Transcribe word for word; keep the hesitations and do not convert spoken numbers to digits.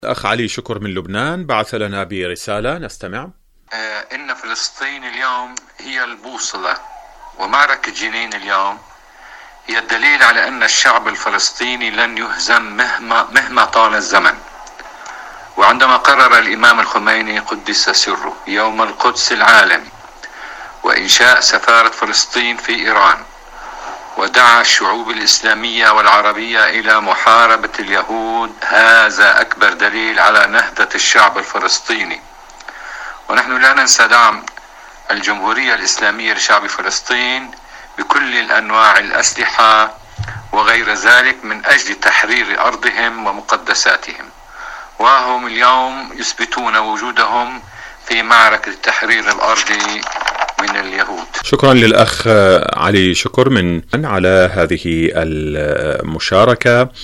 الأخ علي شكر من لبنان بعث لنا برسالة نستمع. آه إن فلسطين اليوم هي البوصلة، ومعركة جنين اليوم هي الدليل على أن الشعب الفلسطيني لن يهزم مهما, مهما طال الزمن. وعندما قرر الإمام الخميني قدس سره يوم القدس العالمي وإنشاء سفارة فلسطين في إيران، ودعا الشعوب الإسلامية والعربية إلى محاربة اليهود، هذا أكبر دليل على نهضة الشعب الفلسطيني. ونحن لا ننسى دعم الجمهورية الإسلامية لشعب فلسطين بكل الأنواع الأسلحة وغير ذلك من أجل تحرير أرضهم ومقدساتهم، وهم اليوم يثبتون وجودهم في معركة التحرير الأرضي من اليهود. شكرا للأخ علي شكر من على هذه المشاركة.